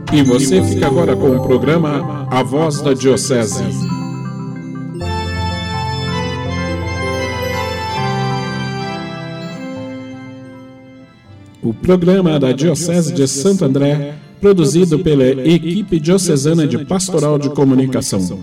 E você fica agora com o programa A Voz da Diocese. O programa da Diocese de Santo André, produzido pela equipe diocesana de Pastoral de Comunicação.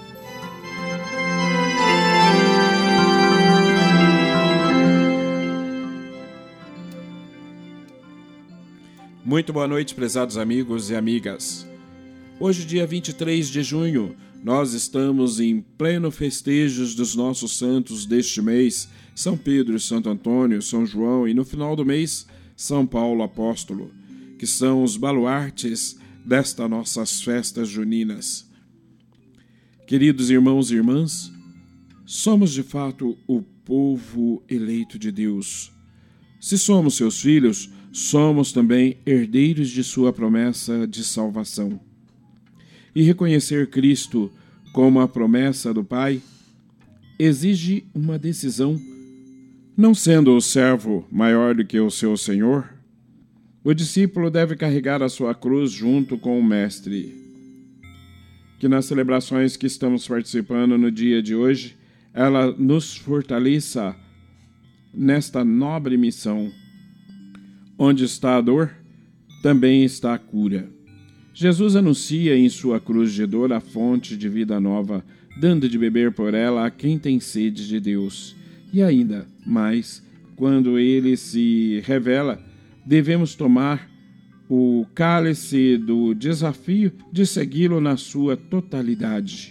Muito boa noite, prezados amigos e amigas. Hoje, dia 23 de junho, nós estamos em pleno festejos dos nossos santos deste mês, São Pedro, Santo Antônio, São João e no final do mês, São Paulo Apóstolo, que são os baluartes destas nossas festas juninas. Queridos irmãos e irmãs, somos de fato o povo eleito de Deus. Se somos seus filhos, somos também herdeiros de sua promessa de salvação. E reconhecer Cristo como a promessa do Pai exige uma decisão. Não sendo o servo maior do que o seu Senhor, o discípulo deve carregar a sua cruz junto com o Mestre. Que nas celebrações que estamos participando no dia de hoje, ela nos fortaleça nesta nobre missão. Onde está a dor, também está a cura. Jesus anuncia em sua cruz de dor a fonte de vida nova, dando de beber por ela a quem tem sede de Deus. E ainda mais, quando ele se revela, devemos tomar o cálice do desafio de segui-lo na sua totalidade.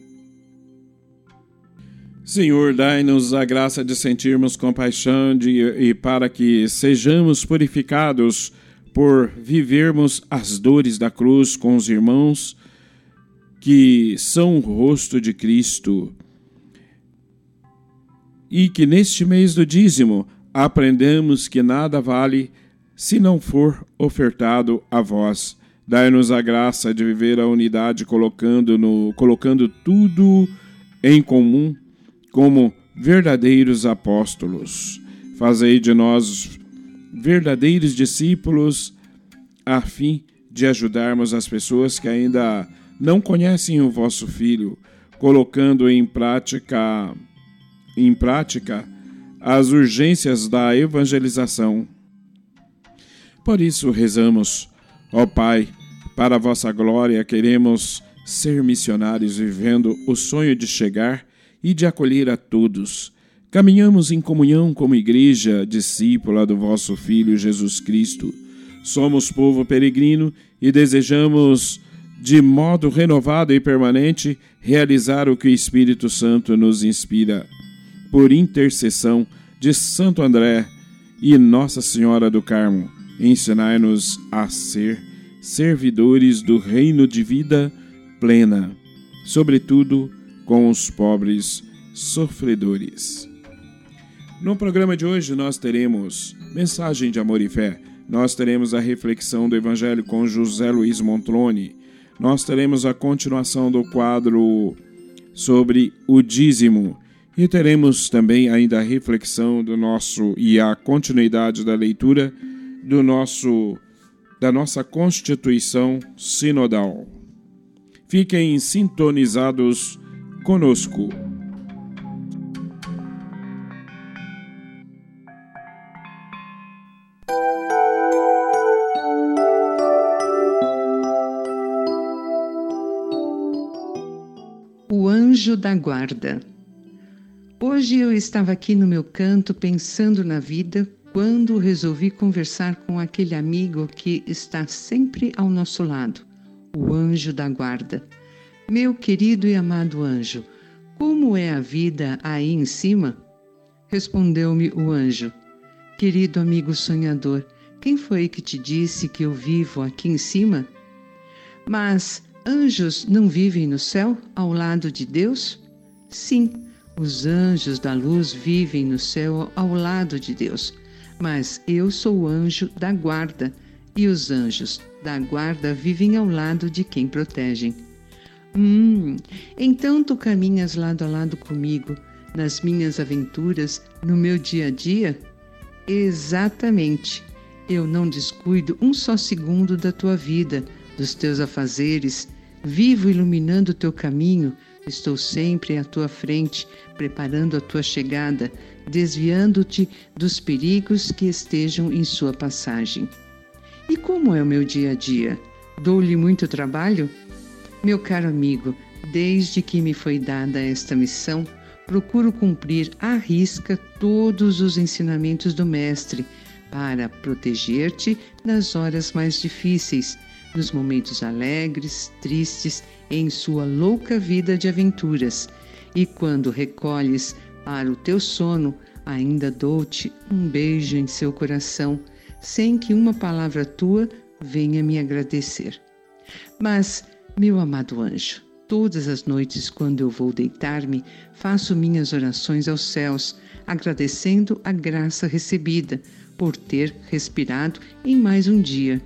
Senhor, dai-nos a graça de sentirmos compaixão e para que sejamos purificados por vivermos as dores da cruz com os irmãos que são o rosto de Cristo. E que neste mês do dízimo aprendamos que nada vale se não for ofertado a vós. Dai-nos a graça de viver a unidade colocando tudo em comum como verdadeiros apóstolos. Fazei de nós verdadeiros discípulos a fim de ajudarmos as pessoas que ainda não conhecem o vosso Filho, colocando em prática as urgências da evangelização. Por isso rezamos, ó Pai, para a vossa glória queremos ser missionários vivendo o sonho de chegar e de acolher a todos. Caminhamos em comunhão como igreja discípula do vosso Filho Jesus Cristo. Somos povo peregrino e desejamos, de modo renovado e permanente, realizar o que o Espírito Santo nos inspira. Por intercessão de Santo André e Nossa Senhora do Carmo, ensinai-nos a ser servidores do reino de vida plena, sobretudo com os pobres sofredores. No programa de hoje nós teremos mensagem de amor e fé, nós teremos a reflexão do Evangelho com José Luiz Montloni, nós teremos a continuação do quadro sobre o dízimo e teremos também ainda a reflexão e a continuidade da leitura da nossa Constituição Sinodal. Fiquem sintonizados conosco. O anjo da guarda. Hoje eu estava aqui no meu canto pensando na vida quando resolvi conversar com aquele amigo que está sempre ao nosso lado, o anjo da guarda. Meu querido e amado anjo, como é a vida aí em cima? Respondeu-me o anjo. Querido amigo sonhador, quem foi que te disse que eu vivo aqui em cima? Mas anjos não vivem no céu, ao lado de Deus? Sim, os anjos da luz vivem no céu ao lado de Deus. Mas eu sou o anjo da guarda, e os anjos da guarda vivem ao lado de quem protegem. Então tu caminhas lado a lado comigo, nas minhas aventuras, no meu dia a dia? Exatamente. Eu não descuido um só segundo da tua vida, dos teus afazeres, vivo iluminando o teu caminho. Estou sempre à tua frente, preparando a tua chegada, desviando-te dos perigos que estejam em sua passagem. E como é o meu dia a dia? Dou-lhe muito trabalho? Meu caro amigo, desde que me foi dada esta missão, procuro cumprir à risca todos os ensinamentos do Mestre para proteger-te nas horas mais difíceis, nos momentos alegres, tristes, em sua louca vida de aventuras. E quando recolhes para o teu sono, ainda dou-te um beijo em seu coração, sem que uma palavra tua venha me agradecer. Mas, meu amado anjo, todas as noites, quando eu vou deitar-me, faço minhas orações aos céus, agradecendo a graça recebida por ter respirado em mais um dia.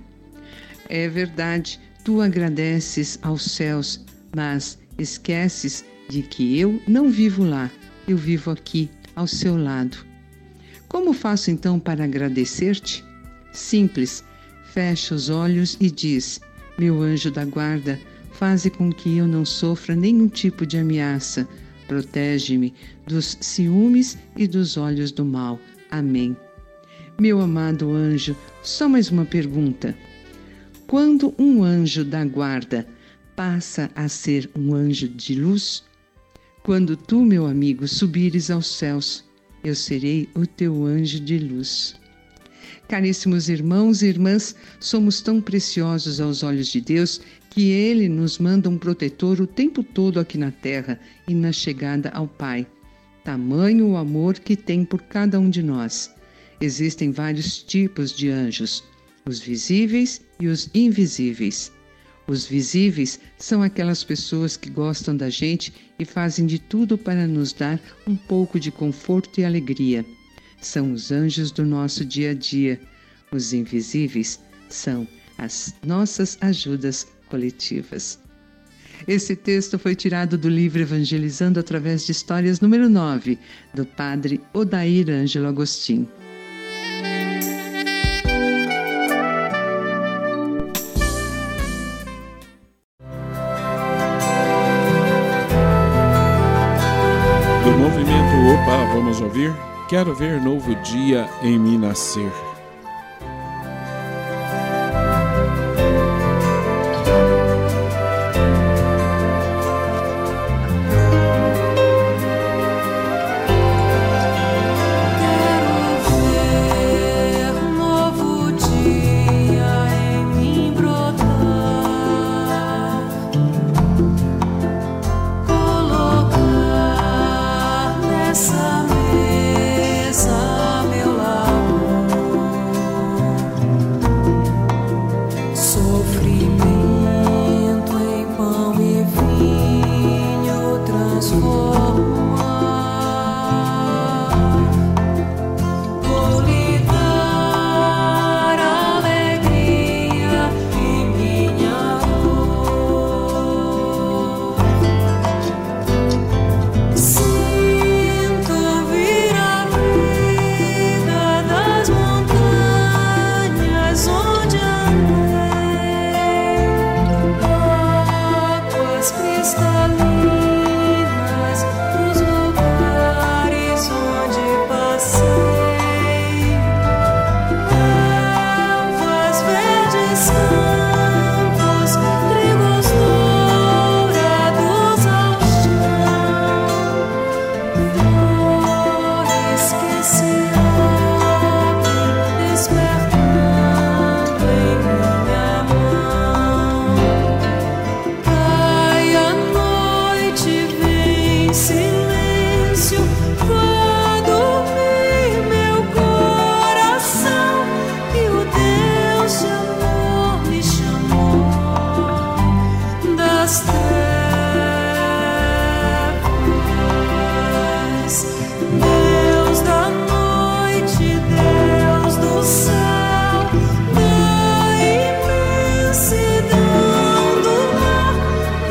É verdade, tu agradeces aos céus, mas esqueces de que eu não vivo lá, eu vivo aqui, ao seu lado. Como faço então para agradecer-te? Simples, fecha os olhos e diz: meu anjo da guarda, faze com que eu não sofra nenhum tipo de ameaça. Protege-me dos ciúmes e dos olhos do mal. Amém. Meu amado anjo, só mais uma pergunta. Quando um anjo da guarda passa a ser um anjo de luz? Quando tu, meu amigo, subires aos céus, eu serei o teu anjo de luz. Caríssimos irmãos e irmãs, somos tão preciosos aos olhos de Deus que Ele nos manda um protetor o tempo todo aqui na terra e na chegada ao Pai. Tamanho o amor que tem por cada um de nós. Existem vários tipos de anjos, os visíveis e os invisíveis. Os visíveis são aquelas pessoas que gostam da gente e fazem de tudo para nos dar um pouco de conforto e alegria. São os anjos do nosso dia a dia. Os invisíveis são as nossas ajudas coletivas. Esse texto foi tirado do livro Evangelizando através de Histórias número 9, do padre Odair Ângelo Agostinho. Do movimento Opa, vamos ouvir? Quero ver novo dia em mim nascer.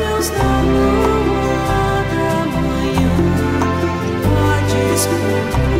Pode escutar.